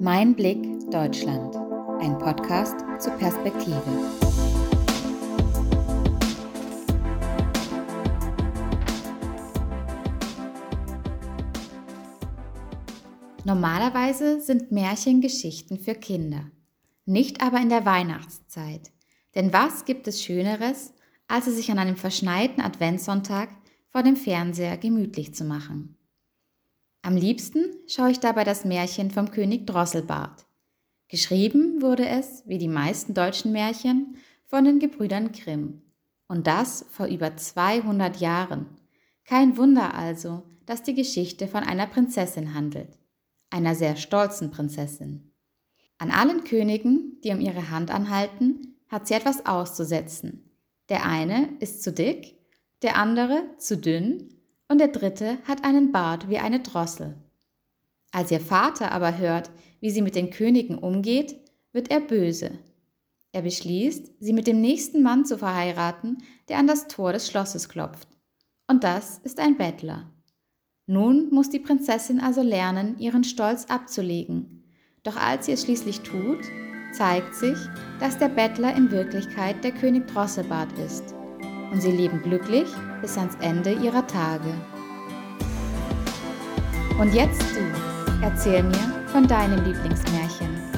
Mein Blick Deutschland, ein Podcast zur Perspektive. Normalerweise sind Märchen Geschichten für Kinder, nicht aber in der Weihnachtszeit. Denn was gibt es Schöneres, als es sich an einem verschneiten Adventssonntag vor dem Fernseher gemütlich zu machen? Am liebsten schaue ich dabei das Märchen vom König Drosselbart. Geschrieben wurde es, wie die meisten deutschen Märchen, von den Gebrüdern Grimm. Und das vor über 200 Jahren. Kein Wunder also, dass die Geschichte von einer Prinzessin handelt. Einer sehr stolzen Prinzessin. An allen Königen, die um ihre Hand anhalten, hat sie etwas auszusetzen. Der eine ist zu dick, der andere zu dünn und der dritte hat einen Bart wie eine Drossel. Als ihr Vater aber hört, wie sie mit den Königen umgeht, wird er böse. Er beschließt, sie mit dem nächsten Mann zu verheiraten, der an das Tor des Schlosses klopft. Und das ist ein Bettler. Nun muss die Prinzessin also lernen, ihren Stolz abzulegen. Doch als sie es schließlich tut, zeigt sich, dass der Bettler in Wirklichkeit der König Drosselbart ist. Und sie leben glücklich bis ans Ende ihrer Tage. Und jetzt du, erzähl mir von deinem Lieblingsmärchen.